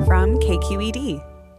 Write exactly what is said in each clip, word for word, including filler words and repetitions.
from K Q E D.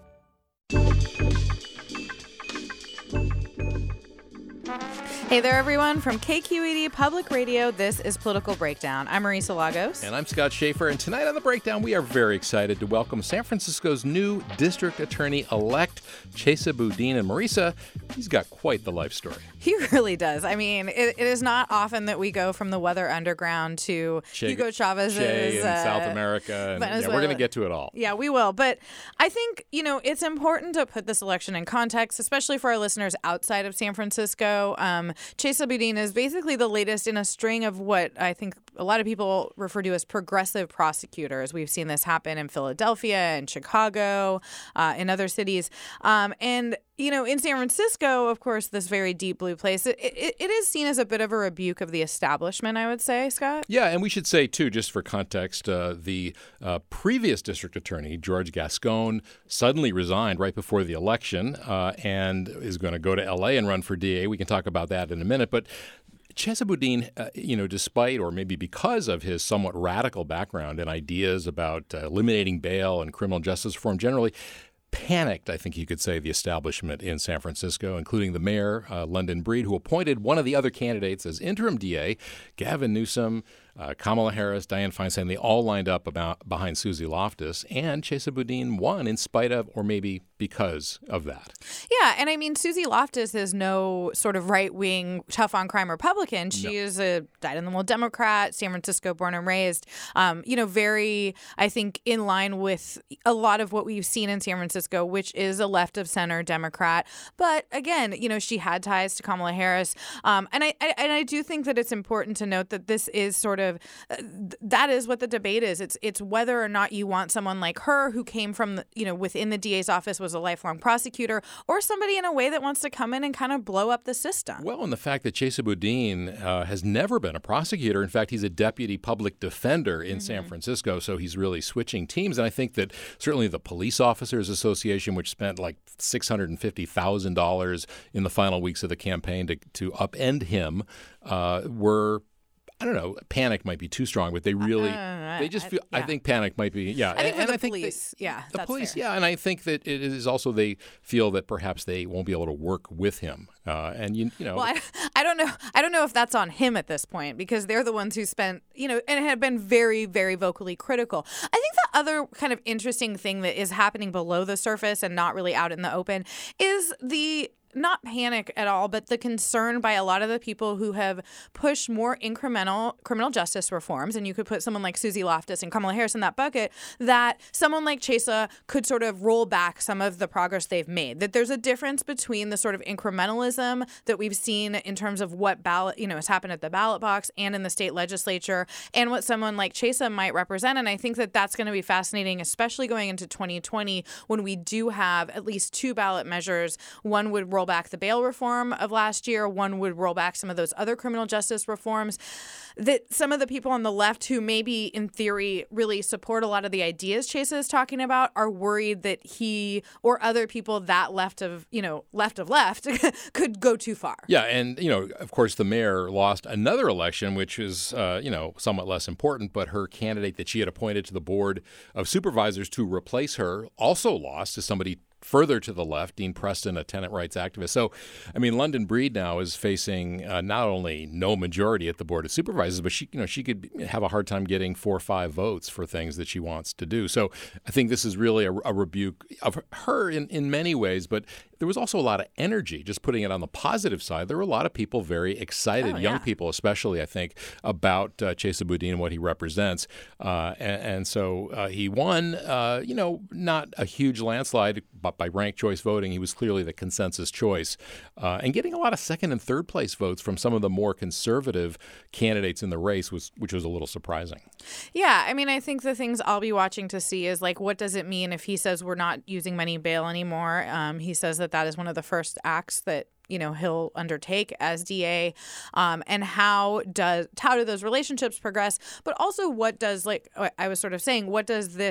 Hey there, everyone. From K Q E D Public Radio, this is Political Breakdown. I'm Marisa Lagos. And I'm Scott Schaefer. And tonight on The Breakdown, we are very excited to welcome San Francisco's new district attorney-elect, Chesa Boudin. And Marisa, he's got quite the life story. He really does. I mean, it, it is not often that we go from the weather underground to che, Hugo Chavez's Che in uh, South America. And, yeah, we're going to get to it all. Yeah, we will. But I think, you know, it's important to put this election in context, especially for our listeners outside of San Francisco. Um, Chesa Boudin is basically the latest in a string of what I think a lot of people refer to as progressive prosecutors. We've seen this happen in Philadelphia and Chicago, uh, in other cities. Um, and You know, in San Francisco, of course, this very deep blue place, it, it, it is seen as a bit of a rebuke of the establishment, I would say, Scott. Yeah, and we should say, too, just for context, uh, the uh, previous district attorney, George Gascon, suddenly resigned right before the election uh, and is going to go to L A and run for D A. We can talk about that in a minute. But Chesa Boudin, uh, you know, despite or maybe because of his somewhat radical background and ideas about uh, eliminating bail and criminal justice reform generally, panicked, I think you could say, the establishment in San Francisco, including the mayor, uh, London Breed, who appointed one of the other candidates as interim D A, Gavin Newsom, uh, Kamala Harris, Dianne Feinstein. They all lined up about, behind Susie Loftus, and Chesa Boudin won in spite of, or maybe because of that. Yeah, and I mean, Susie Loftus is no sort of right-wing, tough-on-crime Republican. She no. is a dyed-in-the-wool Democrat, San Francisco born and raised, um, you know, very, I think, in line with a lot of what we've seen in San Francisco, which is a left-of-center Democrat. But again, you know, she had ties to Kamala Harris. Um, and, I, I, and I do think that it's important to note that this is sort of, uh, that is what the debate is. It's it's whether or not you want someone like her who came from, the, you know, within the D A's office, was a lifelong prosecutor, or somebody in a way that wants to come in and kind of blow up the system. Well, and the fact that Chesa Boudin uh, has never been a prosecutor. In fact, he's a deputy public defender in mm-hmm. San Francisco, so he's really switching teams. And I think that certainly the Police Officers Association, which spent like six hundred fifty thousand dollars in the final weeks of the campaign to, to upend him, uh, were I don't know, panic might be too strong, but they really, uh, they just feel, I, yeah. I think panic might be, yeah. I think and, and the I think police, they, yeah. The that's police, fair. yeah. And I think that it is also, they feel that perhaps they won't be able to work with him. Uh, and, you, you know. Well, I, I don't know. I don't know if that's on him at this point, because they're the ones who spent, you know, and have been very, very vocally critical. I think the other kind of interesting thing that is happening below the surface and not really out in the open is the, not panic at all, but the concern by a lot of the people who have pushed more incremental criminal justice reforms, and you could put someone like Susie Loftus and Kamala Harris in that bucket, that someone like Chesa could sort of roll back some of the progress they've made. That there's a difference between the sort of incrementalism that we've seen in terms of what ballot, you know, has happened at the ballot box and in the state legislature, and what someone like Chesa might represent. And I think that that's going to be fascinating, especially going into twenty twenty, when we do have at least two ballot measures. One would roll back the bail reform of last year. One would roll back some of those other criminal justice reforms. That some of the people on the left who maybe in theory really support a lot of the ideas Chesa is talking about are worried that he or other people that left of, you know, left of left could go too far. Yeah. And, you know, of course, the mayor lost another election, which is, uh, you know, somewhat less important. But her candidate that she had appointed to the board of supervisors to replace her also lost to somebody further to the left, Dean Preston, a tenant rights activist. So, I mean, London Breed now is facing uh, not only no majority at the Board of Supervisors, but she, you know, she could have a hard time getting four or five votes for things that she wants to do. So I think this is really a, a rebuke of her in, in many ways, but there was also a lot of energy, just putting it on the positive side. There were a lot of people very excited, oh, young yeah. people especially, I think, about uh, Chesa Boudin and what he represents. Uh, and, and so uh, he won, uh, you know, not a huge landslide, but by ranked choice voting, he was clearly the consensus choice. Uh, and getting a lot of second and third place votes from some of the more conservative candidates in the race, was, which was a little surprising. Yeah, I mean, I think the things I'll be watching to see is, like, what does it mean if he says we're not using money bail anymore? Um, he says that that is one of the first acts that, you know, he'll undertake as D A, um, and how does how do those relationships progress? But also, what does, like I was sort of saying, what does this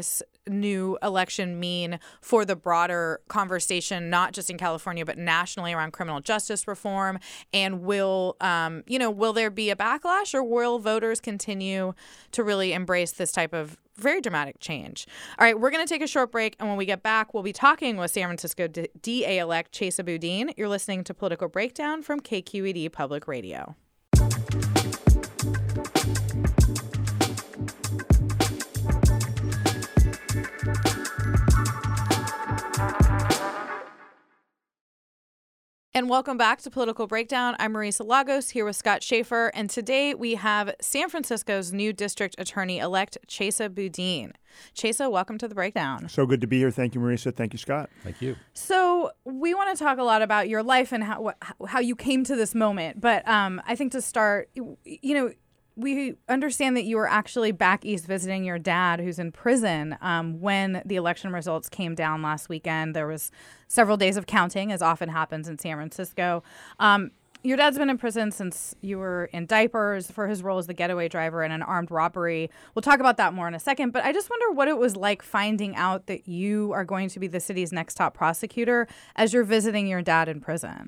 new election mean for the broader conversation, not just in California, but nationally around criminal justice reform? And will, um, you know, will there be a backlash, or will voters continue to really embrace this type of very dramatic change? All right, we're going to take a short break, and when we get back, we'll be talking with San Francisco D A-elect Chesa Boudin. You're listening to Political Breakdown from K Q E D Public Radio. And welcome back to Political Breakdown. I'm Marisa Lagos here with Scott Schaefer, and today we have San Francisco's new district attorney-elect, Chesa Boudin. Chesa, welcome to the Breakdown. So good to be here. Thank you, Marisa. Thank you, Scott. Thank you. So we want to talk a lot about your life and how how you came to this moment, but um, I think to start, you know, we understand that you were actually back east visiting your dad, who's in prison, um, when the election results came down last weekend. There was several days of counting, as often happens in San Francisco. Um, your dad's been in prison since you were in diapers for his role as the getaway driver in an armed robbery. We'll talk about that more in a second, but I just wonder what it was like finding out that you are going to be the city's next top prosecutor as you're visiting your dad in prison.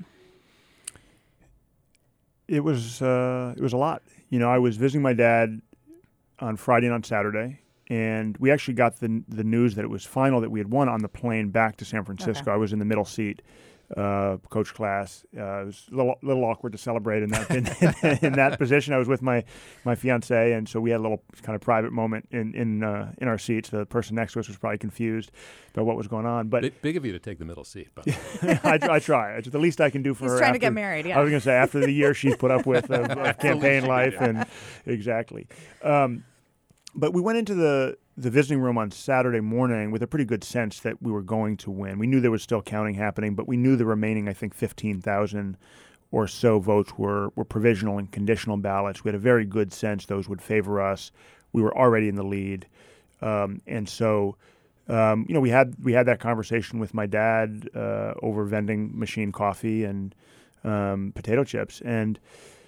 It was uh, it was a lot. You know, I was visiting my dad on Friday and on Saturday, and we actually got the the news that it was final, that we had won, on the plane back to San Francisco. Okay. I was in the middle seat, uh, coach class. Uh, it was a little, little awkward to celebrate in that in, in that position. I was with my my fiance, and so we had a little kind of private moment in in uh, in our seats. The person next to us was probably confused about what was going on. But big, big of you to take the middle seat. But I, I try. It's the least I can do for He's her. He's trying after, to get married. Yeah. I was going to say, after the year she's put up with of, of campaign life, and exactly. Um, but we went into the the visiting room on Saturday morning with a pretty good sense that we were going to win. We knew there was still counting happening, but we knew the remaining, I think, fifteen thousand or so votes were, were provisional and conditional ballots. We had a very good sense those would favor us. We were already in the lead. Um, and so, um, you know, we had we had that conversation with my dad uh, over vending machine coffee and um, potato chips. And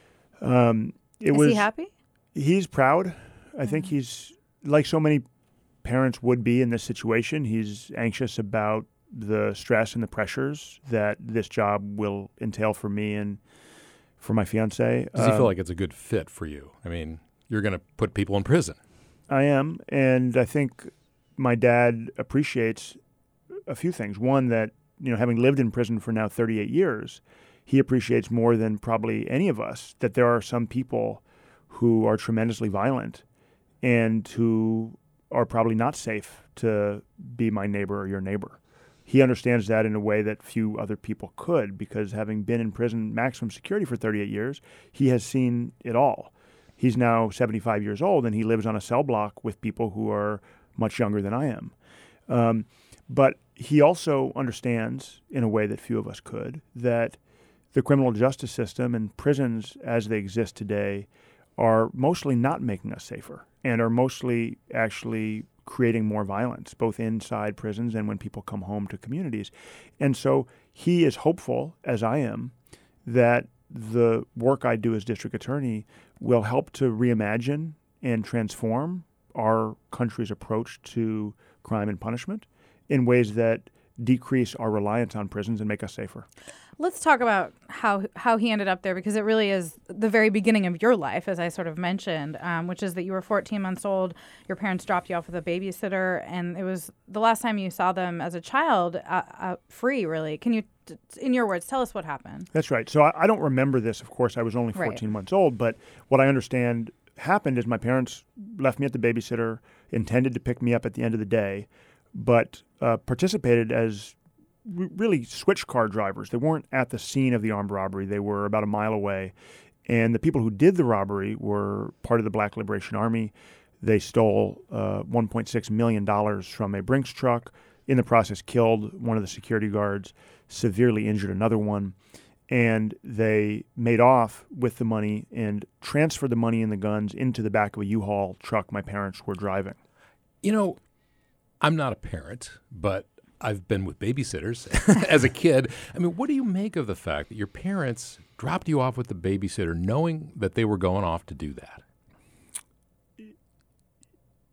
um, it Is was... Is he happy? He's proud. I Mm-hmm. think he's, like so many parents would be in this situation, he's anxious about the stress and the pressures that this job will entail for me and for my fiance. Does he um, feel like it's a good fit for you? I mean, you're going to put people in prison. I am, and I think my dad appreciates a few things. One, that, you know, having lived in prison for now thirty-eight years, he appreciates more than probably any of us that there are some people who are tremendously violent and who are probably not safe to be my neighbor or your neighbor. He understands that in a way that few other people could, because having been in prison maximum security for thirty-eight years, he has seen it all. He's now seventy-five years old, and he lives on a cell block with people who are much younger than I am. Um, but he also understands, in a way that few of us could, that the criminal justice system and prisons as they exist today are mostly not making us safer and are mostly actually creating more violence, both inside prisons and when people come home to communities. And so he is hopeful, as I am, that the work I do as district attorney will help to reimagine and transform our country's approach to crime and punishment in ways that decrease our reliance on prisons and make us safer. Let's talk about how how he ended up there, because it really is the very beginning of your life, as I sort of mentioned, um, which is that you were fourteen months old. Your parents dropped you off with a babysitter, and it was the last time you saw them as a child, uh, uh, free, really. Can you, in your words, tell us what happened? That's right. So I, I don't remember this, of course. I was only fourteen right. months old, but what I understand happened is my parents left me at the babysitter, intended to pick me up at the end of the day, but uh, participated as really switch car drivers. They weren't at the scene of the armed robbery. They were about a mile away. And the people who did the robbery were part of the Black Liberation Army. They stole uh, one point six million dollars from a Brinks truck. In the process, killed one of the security guards, severely injured another one. And they made off with the money and transferred the money and the guns into the back of a U-Haul truck my parents were driving. You know, I'm not a parent, but I've been with babysitters as a kid. I mean, what do you make of the fact that your parents dropped you off with the babysitter knowing that they were going off to do that?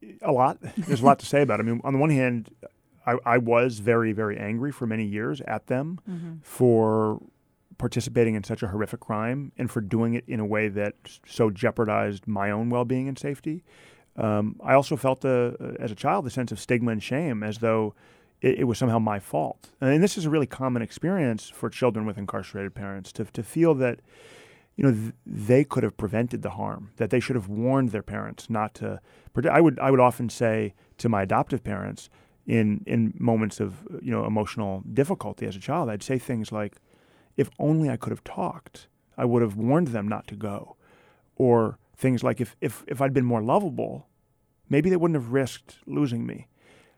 A lot. There's a lot to say about it. I mean, on the one hand, I, I was very, very angry for many years at them mm-hmm. for participating in such a horrific crime and for doing it in a way that so jeopardized my own well-being and safety. Um, I also felt, a, as a child, a sense of stigma and shame, as though it, it was somehow my fault. And this is a really common experience for children with incarcerated parents, to to feel that, you know, th- they could have prevented the harm, that they should have warned their parents not to. I would I would often say to my adoptive parents, in in moments of, you know, emotional difficulty as a child, I'd say things like, if only I could have talked, I would have warned them not to go. Or things like, if, if, if I'd been more lovable, maybe they wouldn't have risked losing me.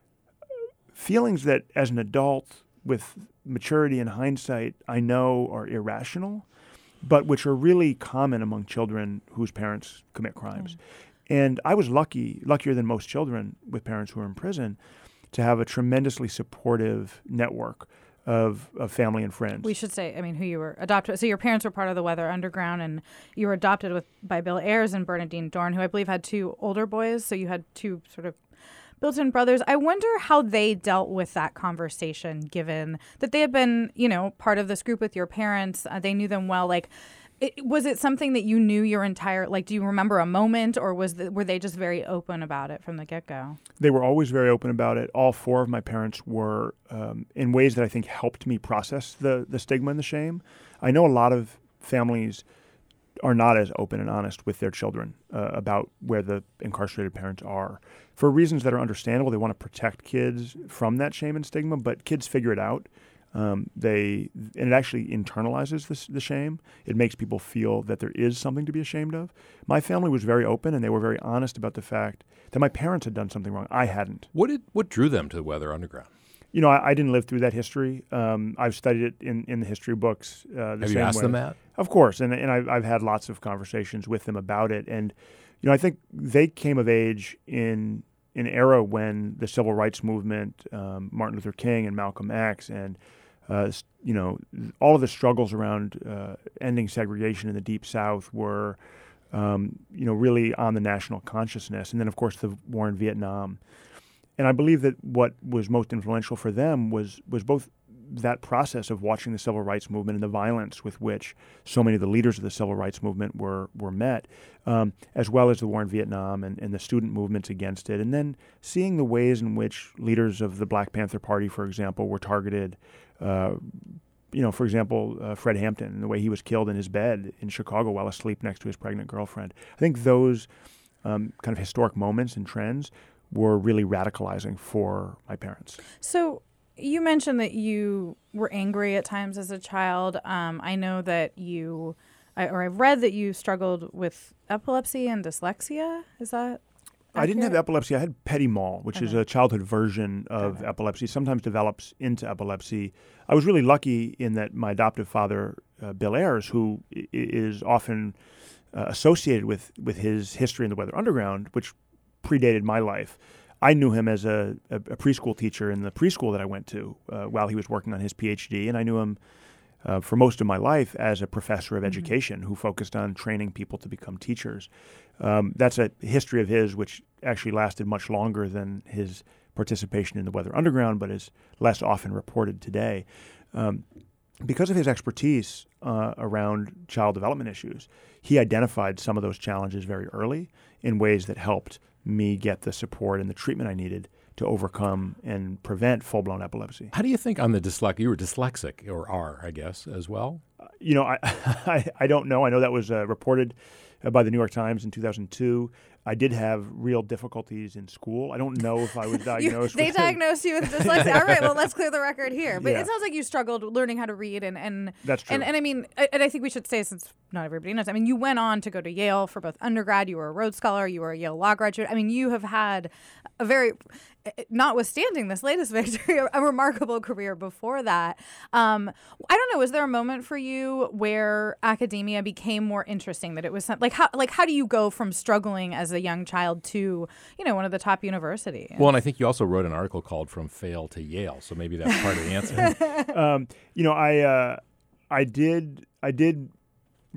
Feelings that, as an adult, with maturity and hindsight, I know are irrational, but which are really common among children whose parents commit crimes. Mm. And I was lucky, luckier than most children with parents who are in prison, to have a tremendously supportive network Of, of family and friends. We should say, I mean, who you were adopted. So your parents were part of the Weather Underground, and you were adopted with by Bill Ayers and Bernadine Dorn, who I believe had two older boys. So you had two sort of built-in brothers. I wonder how they dealt with that conversation, given that they had been, you know, part of this group with your parents. Uh, they knew them well. Like, it, was it something that you knew your entire, like, do you remember a moment, or was the, were they just very open about it from the get-go? They were always very open about it. All four of my parents were, um, in ways that I think helped me process the, the stigma and the shame. I know a lot of families are not as open and honest with their children uh, about where the incarcerated parents are. For reasons that are understandable, they want to protect kids from that shame and stigma, but kids figure it out. Um, they and it actually internalizes this, the shame. It makes people feel that there is something to be ashamed of. My family was very open, and they were very honest about the fact that my parents had done something wrong. I hadn't. What did what drew them to the Weather Underground? You know, I, I didn't live through that history. Um, I've studied it in, in the history books. Uh, the Have same you asked way. them that? Of course, and and I've, I've had lots of conversations with them about it. And you know, I think they came of age in an era when the civil rights movement, um, Martin Luther King and Malcolm X, and Uh, you know, all of the struggles around uh, ending segregation in the Deep South were, um, you know, really on the national consciousness. And then, of course, the war in Vietnam. And I believe that what was most influential for them was was both that process of watching the civil rights movement and the violence with which so many of the leaders of the civil rights movement were were met, um, as well as the war in Vietnam and, and the student movements against it. And then seeing the ways in which leaders of the Black Panther Party, for example, were targeted. Uh, you know, for example, uh, Fred Hampton and the way he was killed in his bed in Chicago while asleep next to his pregnant girlfriend. I think those um, kind of historic moments and trends were really radicalizing for my parents. So you mentioned that you were angry at times as a child. Um, I know that you, I, or I've read that you struggled with epilepsy and dyslexia. Is that I didn't have epilepsy. I had petit mal, which okay. is a childhood version of okay. epilepsy, sometimes develops into epilepsy. I was really lucky in that my adoptive father, uh, Bill Ayers, who I- is often uh, associated with, with his history in the Weather Underground, which predated my life. I knew him as a, a, a preschool teacher in the preschool that I went to uh, while he was working on his P H D, and I knew him Uh, for most of my life as a professor of education mm-hmm. who focused on training people to become teachers. Um, that's a history of his which actually lasted much longer than his participation in the Weather Underground, but is less often reported today. Um, because of his expertise uh, around child development issues, he identified some of those challenges very early in ways that helped me get the support and the treatment I needed to overcome and prevent full-blown epilepsy. How do you think on the dyslexic, you were dyslexic, or are, I guess, as well? Uh, you know, I, I I don't know. I know that was uh, reported uh, by the New York Times in two thousand two. I did have real difficulties in school. I don't know if I was diagnosed you, They with diagnosed you with dyslexia. All right, well, let's clear the record here. But yeah. it sounds like you struggled learning how to read. And, and That's true. And, and I mean, and I think we should say, since not everybody knows, I mean, you went on to go to Yale for both undergrad. You were a Rhodes Scholar. You were a Yale Law graduate. I mean, you have had a very, notwithstanding this latest victory, a remarkable career before that. Um, I don't know, was there a moment for you where academia became more interesting, that it was like, how, like, how do you go from struggling as a young child to, you know, one of the top universities? Well, and I think you also wrote an article called From Fail to Yale, so maybe that's part of the answer. um, you know, I uh, I did I did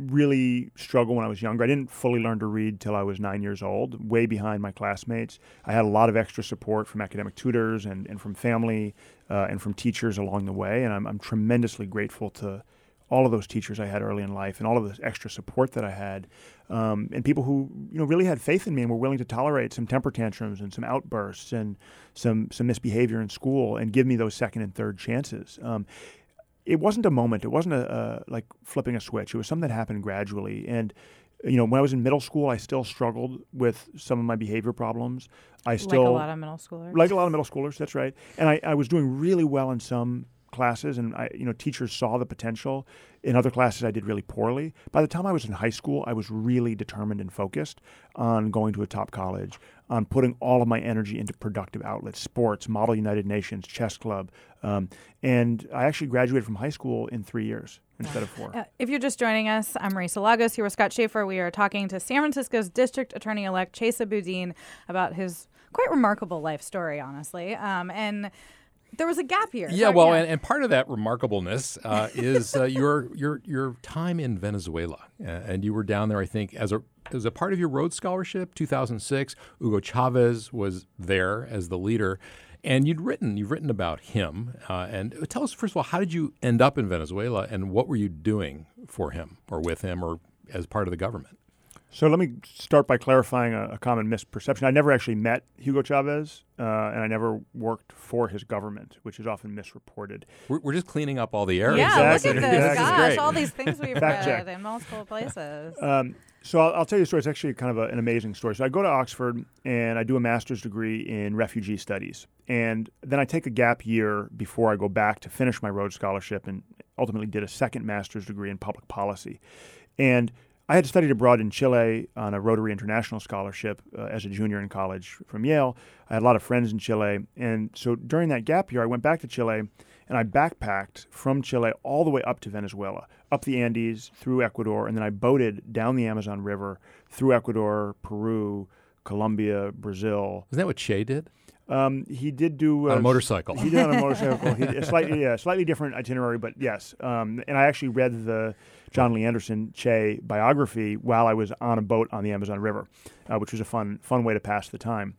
really struggled when I was younger. I didn't fully learn to read till I was nine years old, way behind my classmates. I had a lot of extra support from academic tutors and, and from family uh, and from teachers along the way, and I'm, I'm tremendously grateful to all of those teachers I had early in life and all of the extra support that I had, um, and people who you know really had faith in me and were willing to tolerate some temper tantrums and some outbursts and some some misbehavior in school and give me those second and third chances. Um, it wasn't a moment. It wasn't a, a like flipping a switch. It was something that happened gradually. And you know, when I was in middle school, I still struggled with some of my behavior problems. I still like a lot of middle schoolers. Like a lot of middle schoolers. That's right. And I, I was doing really well in some classes, and I, you know, teachers saw the potential. In other classes, I did really poorly. By the time I was in high school, I was really determined and focused on going to a top college, on putting all of my energy into productive outlets, sports, Model United Nations, chess club. Um, and I actually graduated from high school in three years instead of four. Uh, if you're just joining us, I'm Marisa Lagos here with Scott Schaefer. We are talking to San Francisco's District Attorney-elect Chesa Boudin about his quite remarkable life story, honestly. Um, and there was a gap here. Yeah, Sorry, well, yeah. And, and part of that remarkableness uh, is uh, your your your time in Venezuela, uh, and you were down there, I think, as a as a part of your Rhodes Scholarship, two thousand six. Hugo Chavez was there as the leader, and you'd written you've written about him. Uh, and tell us, first of all, how did you end up in Venezuela, and what were you doing for him, or with him, or as part of the government? So let me start by clarifying a, a common misperception. I never actually met Hugo Chavez, uh, and I never worked for his government, which is often misreported. We're, we're just cleaning up all the errors. Yeah, Exactly. look at this. Exactly. Gosh, Great. all these things we've Fact read check. in multiple places. Um, so I'll, I'll tell you a story. It's actually kind of a, an amazing story. So I go to Oxford, and I do a master's degree in refugee studies. And then I take a gap year before I go back to finish my Rhodes Scholarship, and ultimately did a second master's degree in public policy. And I had studied abroad in Chile on a Rotary International Scholarship uh, as a junior in college from Yale. I had a lot of friends in Chile. And so during that gap year, I went back to Chile, and I backpacked from Chile all the way up to Venezuela, up the Andes, through Ecuador, and then I boated down the Amazon River, through Ecuador, Peru, Colombia, Brazil. Isn't that what Che did? Um, he did do uh, On a motorcycle. He did on a motorcycle. He did a slightly, yeah, slightly different itinerary, but yes. Um, and I actually read the John Lee Anderson Che biography while I was on a boat on the Amazon River, uh, which was a fun, fun way to pass the time.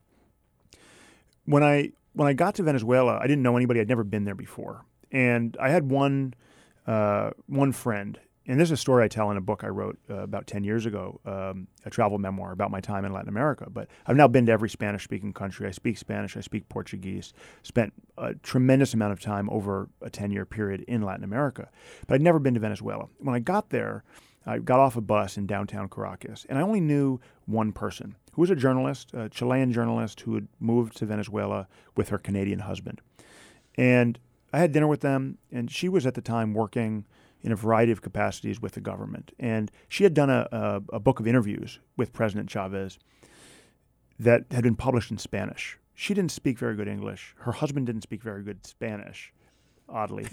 When I when I got to Venezuela, I didn't know anybody. I'd never been there before, and I had one uh, one friend. And this is a story I tell in a book I wrote uh, about ten years ago, um, a travel memoir about my time in Latin America. But I've now been to every Spanish-speaking country. I speak Spanish. I speak Portuguese. Spent a tremendous amount of time over a ten-year period in Latin America. But I'd never been to Venezuela. When I got there, I got off a bus in downtown Caracas, and I only knew one person who was a journalist, a Chilean journalist who had moved to Venezuela with her Canadian husband. And I had dinner with them, and she was at the time working in a variety of capacities with the government. And she had done a, a, a book of interviews with President Chavez that had been published in Spanish. She didn't speak very good English. Her husband didn't speak very good Spanish, oddly.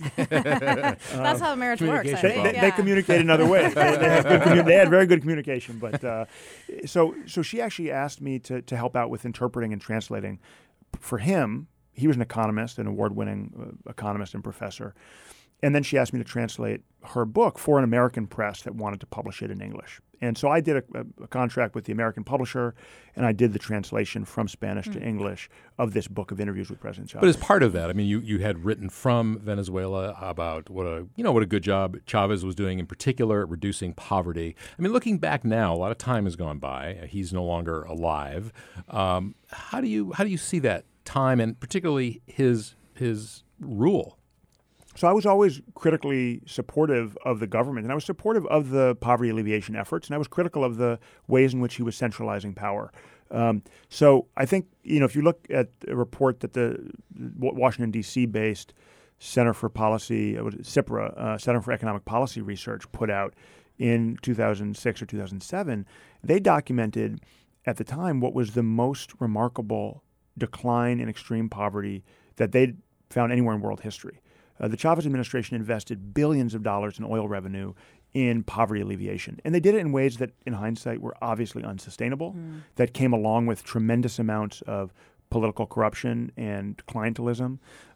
That's how marriage works, I They, think. they, yeah. they communicate in other ways. They, they, had good commu- they had very good communication. But uh, so so she actually asked me to, to help out with interpreting and translating. For him, he was an economist, an award-winning uh, economist and professor. And then she asked me to translate her book for an American press that wanted to publish it in English. And so I did a, a contract with the American publisher, and I did the translation from Spanish mm. to English of this book of interviews with President Chavez. But as part of that, I mean, you, you had written from Venezuela about what a you know what a good job Chavez was doing, in particular at reducing poverty. I mean, looking back now, a lot of time has gone by. He's no longer alive. Um, how do you how do you see that time, and particularly his his rule? So I was always critically supportive of the government, and I was supportive of the poverty alleviation efforts, and I was critical of the ways in which he was centralizing power. Um, so I think, you know, if you look at a report that the Washington, D C-based Center for Policy, uh, CIPRA, uh, Center for Economic Policy Research, put out in two thousand six or two thousand seven, they documented at the time what was the most remarkable decline in extreme poverty that they'd found anywhere in world history. Uh, the Chavez administration invested billions of dollars in oil revenue in poverty alleviation. And they did it in ways that, in hindsight, were obviously unsustainable, mm. that came along with tremendous amounts of political corruption and clientelism.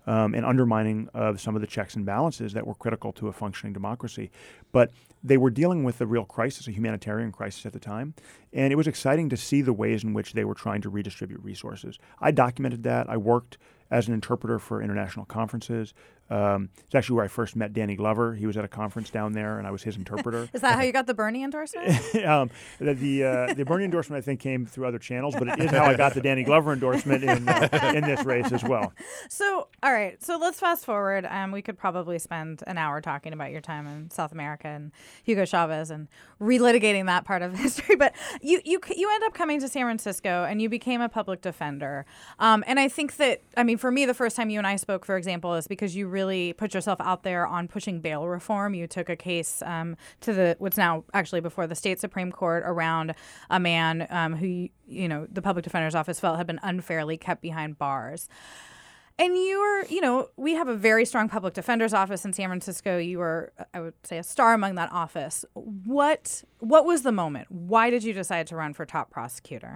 um, and undermining of some of the checks and balances that were critical to a functioning democracy. But they were dealing with a real crisis, a humanitarian crisis at the time, and it was exciting to see the ways in which they were trying to redistribute resources. I documented that. I worked as an interpreter for international conferences. Um, it's actually where I first met Danny Glover. He was at a conference down there, and I was his interpreter. Is that how you got the Bernie endorsement? um, the the, uh, the Bernie endorsement, I think, came through other channels, but it is how I got the Danny Glover endorsement in uh, in this race as well. So, all right. So let's fast forward. Um, we could probably spend an hour talking about your time in South America and Hugo Chavez and relitigating that part of history. But you you you end up coming to San Francisco and you became a public defender. Um, and I think that, I mean, for me, the first time you and I spoke, for example, is because you really put yourself out there on pushing bail reform. You took a case um, to the what's now actually before the state Supreme Court around a man um, who, you know, the public defender's office felt had been unfairly kept behind bars. And you were, you know, we have a very strong public defender's office in San Francisco. You were, I would say, a star among that office. What what was the moment? Why did you decide to run for top prosecutor?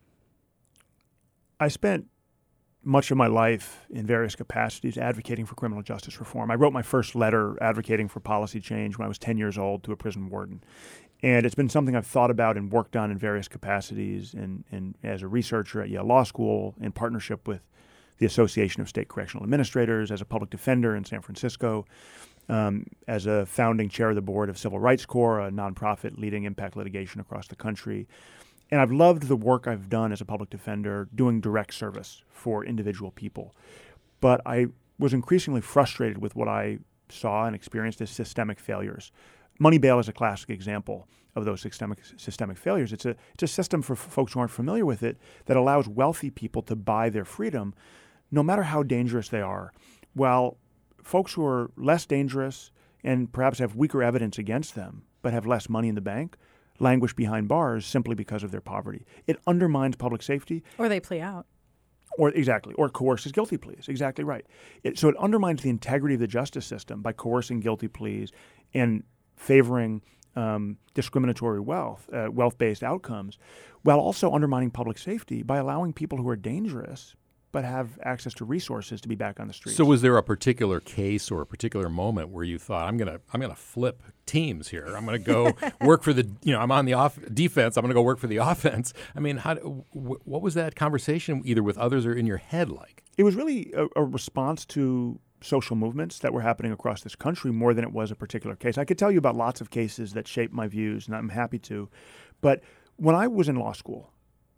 I spent much of my life in various capacities advocating for criminal justice reform. I wrote my first letter advocating for policy change when I was ten years old to a prison warden. And it's been something I've thought about and worked on in various capacities, and, and as a researcher at Yale Law School, in partnership with the Association of State Correctional Administrators, as a public defender in San Francisco, um, as a founding chair of the board of Civil Rights Corps, a nonprofit leading impact litigation across the country. And I've loved the work I've done as a public defender doing direct service for individual people. But I was increasingly frustrated with what I saw and experienced as systemic failures. Money bail is a classic example of those systemic systemic failures. It's a it's a system, for f- folks who aren't familiar with it, that allows wealthy people to buy their freedom, no matter how dangerous they are, while folks who are less dangerous and perhaps have weaker evidence against them but have less money in the bank languish behind bars simply because of their poverty. It undermines public safety. Or they plea out. Or exactly, or coerces guilty pleas. Exactly right. It, so it undermines the integrity of the justice system by coercing guilty pleas and favoring um, discriminatory wealth, uh, wealth-based outcomes, while also undermining public safety by allowing people who are dangerous but have access to resources to be back on the streets. So was there a particular case or a particular moment where you thought, I'm gonna I'm gonna flip teams here. I'm gonna go work for the, you know, I'm on the off defense. I'm gonna go work for the offense. I mean, how w- what was that conversation either with others or in your head like? It was really a, a response to social movements that were happening across this country more than it was a particular case. I could tell you about lots of cases that shaped my views, and I'm happy to. But when I was in law school,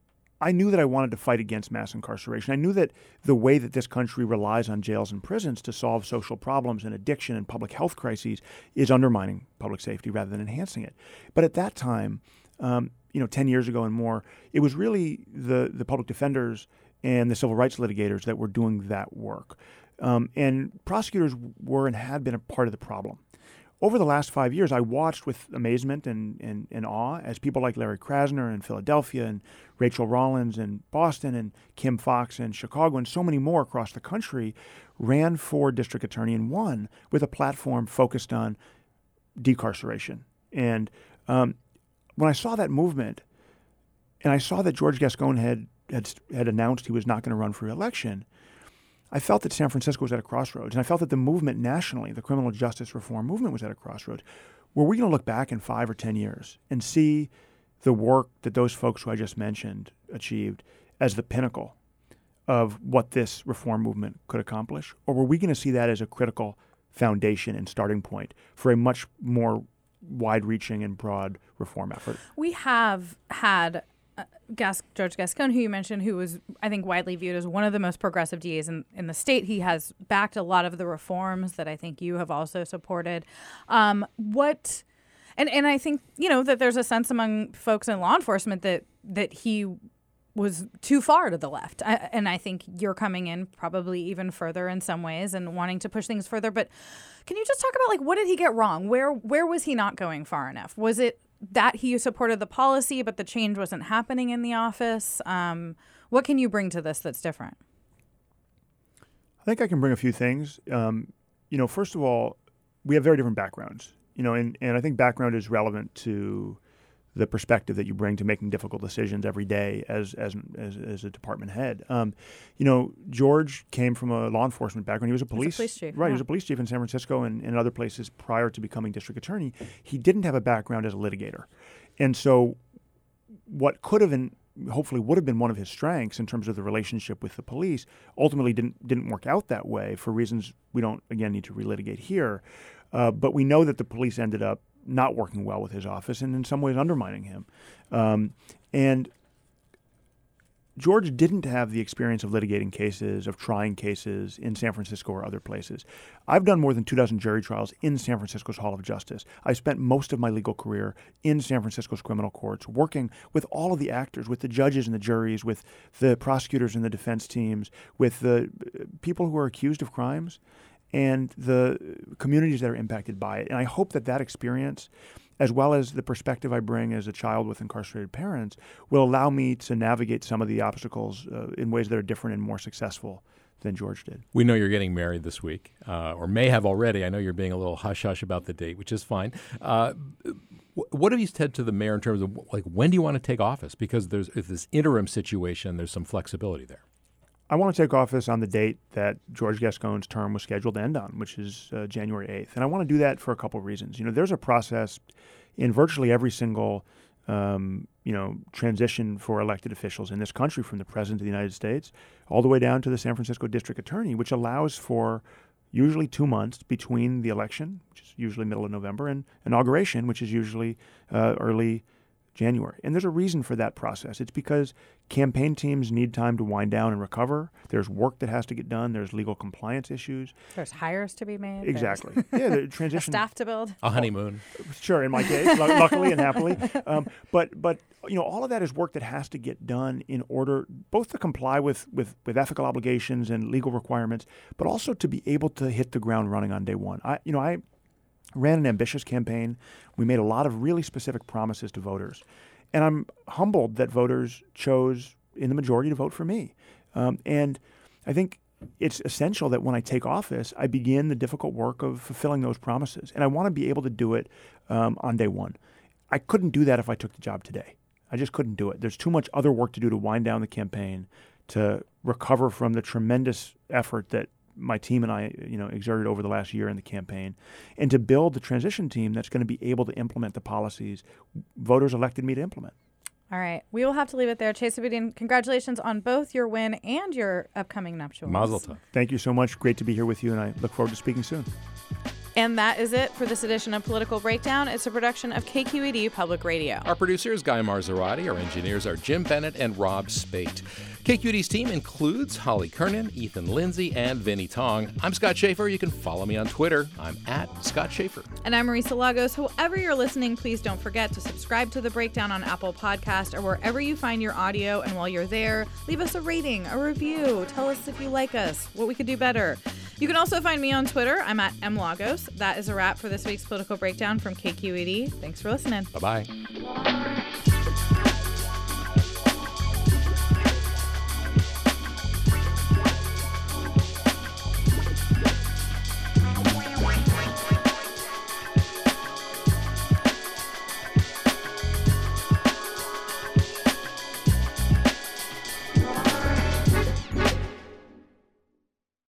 I knew that I wanted to fight against mass incarceration. I knew that the way that this country relies on jails and prisons to solve social problems and addiction and public health crises is undermining public safety rather than enhancing it. But at that time, um, you know, ten years ago and more, it was really the, the public defenders and the civil rights litigators that were doing that work. Um, and prosecutors were and had been a part of the problem. Over the last five years, I watched with amazement and, and, and awe as people like Larry Krasner in Philadelphia and Rachel Rollins in Boston and Kim Fox in Chicago and so many more across the country ran for district attorney and won with a platform focused on decarceration. And um, when I saw that movement and I saw that George Gascon had, had, had announced he was not going to run for re-election, I felt that San Francisco was at a crossroads, and I felt that the movement nationally, the criminal justice reform movement, was at a crossroads. Were we going to look back in five or ten years and see the work that those folks who I just mentioned achieved as the pinnacle of what this reform movement could accomplish? Or were we going to see that as a critical foundation and starting point for a much more wide-reaching and broad reform effort? We have had Uh, Gas- George Gascon, who you mentioned, who was, I think, widely viewed as one of the most progressive D As in, in the state. He has backed a lot of the reforms that I think you have also supported. Um, what, and, and I think, you know, that there's a sense among folks in law enforcement that that he was too far to the left. I, and I think you're coming in probably even further in some ways and wanting to push things further. But can you just talk about, like, what did he get wrong? Where Where was he not going far enough? Was it that he supported the policy, but the change wasn't happening in the office? Um, what can you bring to this that's different? I think I can bring a few things. Um, you know, first of all, we have very different backgrounds, you know, and, and I think background is relevant to the perspective that you bring to making difficult decisions every day as as as, as a department head. Um, you know, George came from a law enforcement background. He was a police, police chief, right? yeah. He was a police chief in San Francisco and in other places prior to becoming district attorney. He didn't have a background as a litigator, and so what could have been, hopefully would have been one of his strengths in terms of the relationship with the police, ultimately didn't didn't work out that way for reasons we don't, again, need to relitigate here. Uh, but we know that the police ended up not working well with his office and in some ways undermining him. Um, and George didn't have the experience of litigating cases, of trying cases in San Francisco or other places. I've done more than two dozen jury trials in San Francisco's Hall of Justice. I spent most of my legal career in San Francisco's criminal courts, working with all of the actors, with the judges and the juries, with the prosecutors and the defense teams, with the people who are accused of crimes, and the communities that are impacted by it. And I hope that that experience, as well as the perspective I bring as a child with incarcerated parents, will allow me to navigate some of the obstacles uh, in ways that are different and more successful than George did. We know you're getting married this week, uh, or may have already. I know you're being a little hush-hush about the date, which is fine. Uh, what have you said to the mayor in terms of, like, when do you want to take office? Because there's if this interim situation, there's some flexibility there. I want to take office on the date that George Gascon's term was scheduled to end on, which is uh, January eighth. And I want to do that for a couple of reasons. You know, there's a process in virtually every single, um, you know, transition for elected officials in this country, from the President of the United States all the way down to the San Francisco District Attorney, which allows for usually two months between the election, which is usually middle of November, and inauguration, which is usually uh, early January. And there's a reason for that process. It's because campaign teams need time to wind down and recover. There's work that has to get done. There's legal compliance issues. There's hires to be made. Exactly. There's Yeah, the transition. staff to build. A honeymoon. Sure, in my case, lu- luckily and happily. Um, but but you know, all of that is work that has to get done in order both to comply with, with, with ethical obligations and legal requirements, but also to be able to hit the ground running on day one. I you know I ran an ambitious campaign. We made a lot of really specific promises to voters. And I'm humbled that voters chose in the majority to vote for me. Um, and I think it's essential that when I take office, I begin the difficult work of fulfilling those promises. And I want to be able to do it um, on day one. I couldn't do that if I took the job today. I just couldn't do it. There's too much other work to do to wind down the campaign, to recover from the tremendous effort that my team and I, you know, exerted over the last year in the campaign, and to build the transition team that's going to be able to implement the policies voters elected me to implement. All right. We will have to leave it there. Chesa Boudin, congratulations on both your win and your upcoming nuptials. Mazel tov. Thank you so much. Great to be here with you, and I look forward to speaking soon. And that is it for this edition of Political Breakdown. It's a production of K Q E D Public Radio. Our producer is Guy Marzorati. Our engineers are Jim Bennett and Rob Spate. K Q E D's team includes Holly Kernan, Ethan Lindsay, and Vinnie Tong. I'm Scott Schaefer. You can follow me on Twitter. I'm at Scott Schaefer. And I'm Marisa Lagos. However you're listening, please don't forget to subscribe to The Breakdown on Apple Podcast or wherever you find your audio. And while you're there, leave us a rating, a review. Tell us if you like us, what we could do better. You can also find me on Twitter. I'm at M Lagos. That is a wrap for this week's Political Breakdown from K Q E D. Thanks for listening. Bye-bye.